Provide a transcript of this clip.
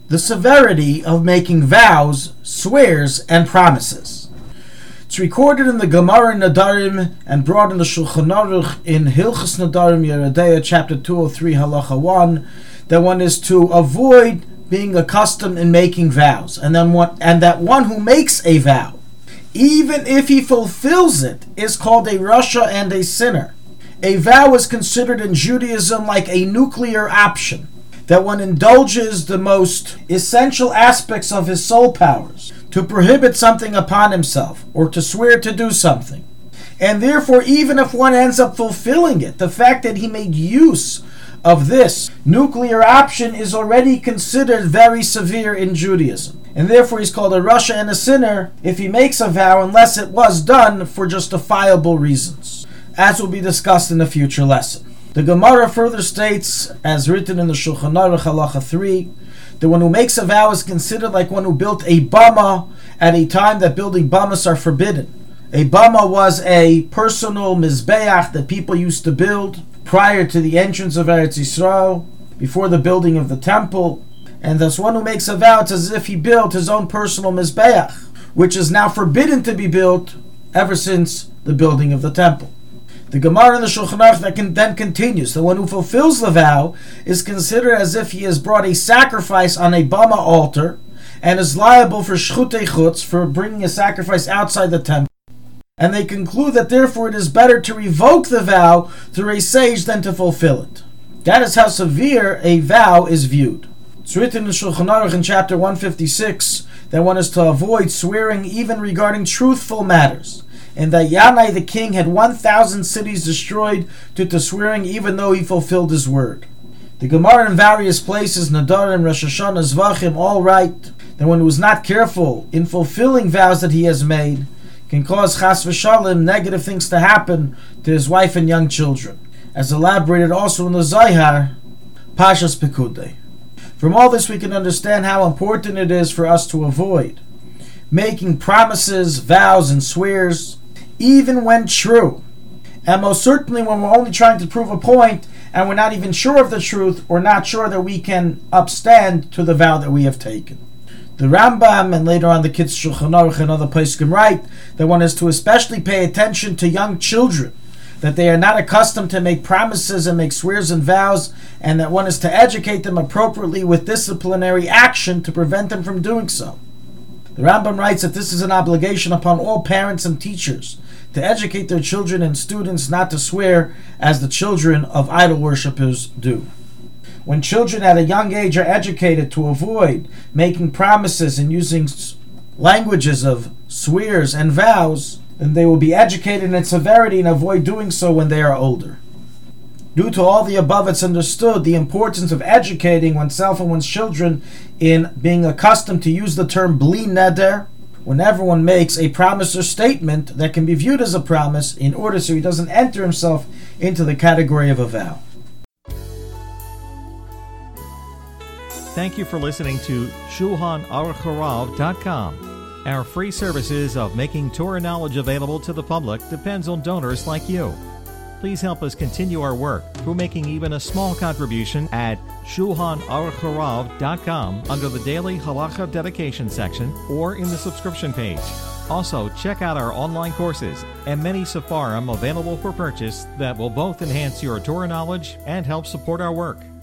the severity of making vows, swears, and promises. It's recorded in the Gemara Nadarim and brought in the Shulchan Aruch in Hilchos Nadarim Yoreh De'ah, chapter 203, halacha 1, that one is to avoid being accustomed in making vows, and that one who makes a vow, even if he fulfills it, is called a rasha and a sinner. A vow is considered in Judaism like a nuclear option, that one indulges the most essential aspects of his soul powers to prohibit something upon himself or to swear to do something. And therefore, even if one ends up fulfilling it, the fact that he made use of this nuclear option is already considered very severe in Judaism. And therefore he's called a rasha and a sinner if he makes a vow, unless it was done for justifiable reasons, as will be discussed in a future lesson. The Gemara further states, as written in the Shulchan Aruch halacha 3, the one who makes a vow is considered like one who built a bama at a time that building bamas are forbidden. A bama was a personal mizbeach that people used to build prior to the entrance of Eretz Yisrael, before the building of the temple, and thus one who makes a vow, it's as if he built his own personal mizbeach, which is now forbidden to be built ever since the building of the temple. The Gemara in the Shulchan Aruch then continues, the one who fulfills the vow is considered as if he has brought a sacrifice on a bama altar, and is liable for shchutei chutz, for bringing a sacrifice outside the temple. And they conclude that therefore it is better to revoke the vow through a sage than to fulfill it. That is how severe a vow is viewed. It's written in Shulchan Aruch in chapter 156 that one is to avoid swearing even regarding truthful matters, and that Yanai the king had 1,000 cities destroyed due to swearing even though he fulfilled his word. The Gemara in various places, Nadarim, Rosh Hashanah, Zvachim, all write that one who is not careful in fulfilling vows that he has made can cause chas v'shalom negative things to happen to his wife and young children, as elaborated also in the Zohar, Pashas Pekudei. From all this we can understand how important it is for us to avoid making promises, vows, and swears, even when true, and most certainly when we're only trying to prove a point and we're not even sure of the truth, or not sure that we can upstand to the vow that we have taken. The Rambam and later on the Kids Shulchan Aruch and other poskim write that one is to especially pay attention to young children, that they are not accustomed to make promises and make swears and vows, and that one is to educate them appropriately with disciplinary action to prevent them from doing so. The Rambam writes that this is an obligation upon all parents and teachers to educate their children and students not to swear as the children of idol worshippers do. When children at a young age are educated to avoid making promises and using languages of swears and vows, then they will be educated in its severity and avoid doing so when they are older. Due to all the above, it's understood the importance of educating oneself and one's children in being accustomed to use the term bli neder whenever one makes a promise or statement that can be viewed as a promise, in order so he doesn't enter himself into the category of a vow. Thank you for listening to ShulchanAruchHarav.com. Our free services of making Torah knowledge available to the public depends on donors like you. Please help us continue our work through making even a small contribution at ShulchanAruchHarav.com under the Daily Halacha Dedication section or in the subscription page. Also, check out our online courses and many sefarim available for purchase that will both enhance your Torah knowledge and help support our work.